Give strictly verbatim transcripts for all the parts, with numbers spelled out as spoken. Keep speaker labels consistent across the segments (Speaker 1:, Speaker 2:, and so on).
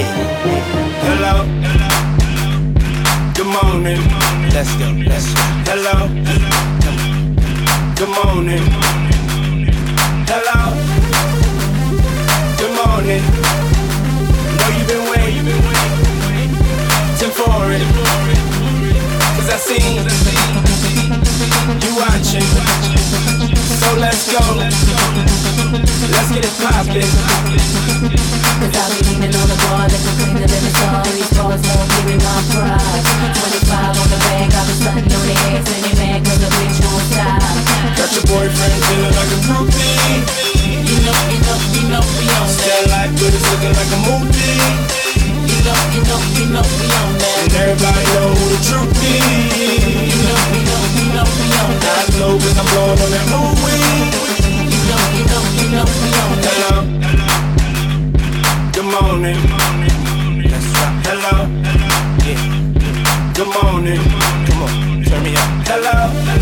Speaker 1: Hello. Good morning. Let's go. Let's go. Hello. Good morning. Hello. Good morning. Know you've been waiting for it. Cause I seen you watching. So let's go. Let's get it poppin'.
Speaker 2: Cause I'll be leaning on the bar, looking cleaner than the star. These bars won't give me my pride. Twenty-five on the bag, I've been stunting on the ass, and they mad cause the bitch won't stop.
Speaker 1: Got your boyfriend feeling like a groupie.
Speaker 2: You know, you know, you know we on that.
Speaker 1: That life good is looking like a movie.
Speaker 2: You know, you know, you know we on that.
Speaker 1: And everybody know who the truth is.
Speaker 2: You know, you know, you know we on that.
Speaker 1: I know cause I'm blowing on that movie.
Speaker 2: You know, you know, you know we on that.
Speaker 1: Hello. Good morning. That's right. Hello. Yeah. Good morning. Come on, turn me up. Hello.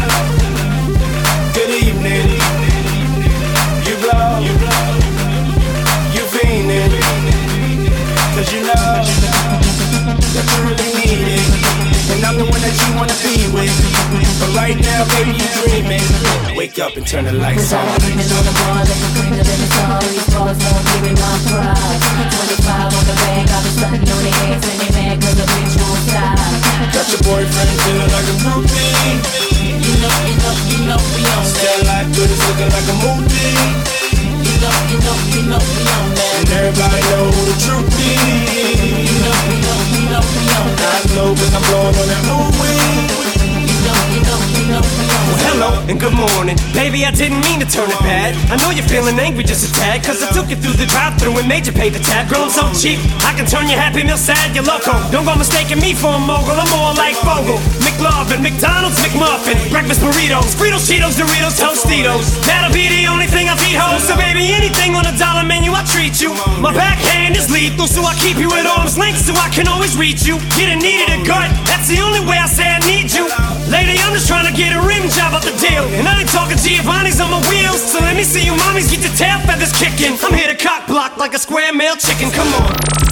Speaker 1: Good evening. You blow. You fiending. Cause you know that you really need it. And I'm the one that you wanna be with. But right now, baby, you dreaming. Wake up and turn the lights on.
Speaker 2: Cause I'm leaning on the bar, looking cleaner than the star. These bars won't give me my pride. Twenty-five on the bag, I've been stunting on the ass, and they mad cause the bitch won't stop.
Speaker 1: Got your boyfriend feeling like a groupie.
Speaker 2: You know, you know, you know we on that.
Speaker 1: That life good is looking like a movie.
Speaker 2: You know, you know, you know we on that.
Speaker 1: And everybody know who the truth is.
Speaker 2: You know, you know, you know we on that.
Speaker 1: I know cause I'm blowing on that movie.
Speaker 2: You know, you know, you know we on
Speaker 3: Well,
Speaker 2: that.
Speaker 3: hello and good morning. Baby, I didn't mean to turn it bad. I know you're feeling angry just a tad, cause I took you through the drive-thru and made you pay the tab. Girl, I'm so cheap, I can turn your happy meal sad, you're loco. Don't go mistaking me for a mogul, I'm more like Fogle. McLovin, McDonald's, McMuffin, breakfast burritos, Fritos, Cheetos, Doritos, Tostitos. That'll be the only thing I feed hoes. So baby, anything on a dollar menu, I treat you. My backhand is lethal, so I keep you at arm's length so I can always reach you. Get a needed a gut, that's the only way I say I need you. Lady, I'm just trying to get a rim job out the deal. And I ain't talking Giovanni's on my wheels. So let me see you mommies get your tail feathers kicking. I'm here to cock block like a square male chicken, come on.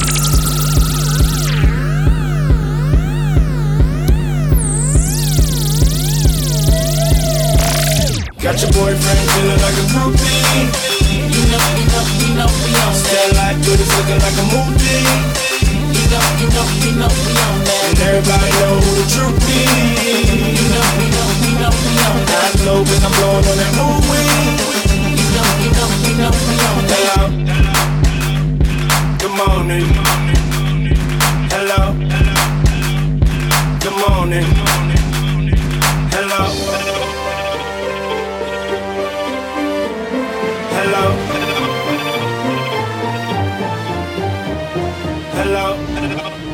Speaker 1: Got your boyfriend feeling like a groupie.
Speaker 2: You know, you know, you know we on that.
Speaker 1: That life good is looking like a movie.
Speaker 2: You know, you know, you know we on that.
Speaker 1: And everybody know who the truth is.
Speaker 2: You know, you know, you know we on that.
Speaker 1: I know cause I'm blowing on that movie.
Speaker 2: You know, you know, you know we on that.
Speaker 1: Hello. Good morning. Hello. Good morning. Hello. Hello. Hello.